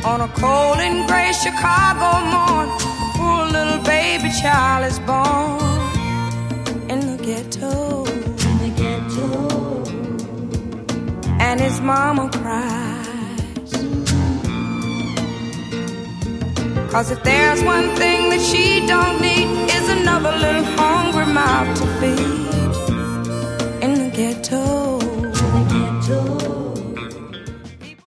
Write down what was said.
On a cold and gray Chicago morn, poor little baby child is born in the ghetto. In the ghetto. And his mama cries. 'Cause if there's one thing that she don't need is another little heart